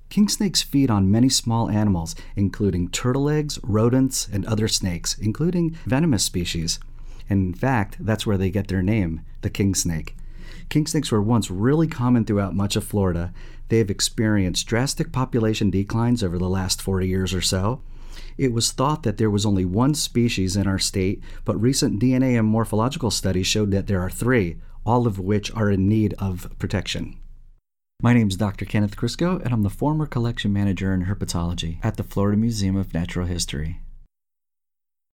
King snakes feed on many small animals, including turtle eggs, rodents, and other snakes, including venomous species. And in fact, that's where they get their name, the king snake. King snakes were once really common throughout much of Florida. They have experienced drastic population declines over the last 40 years or so. It was thought that there was only one species in our state, but recent DNA and morphological studies showed that there are 3, all of which are in need of protection. My name is Dr. Kenneth Crisco, and I'm the former collection manager in herpetology at the Florida Museum of Natural History.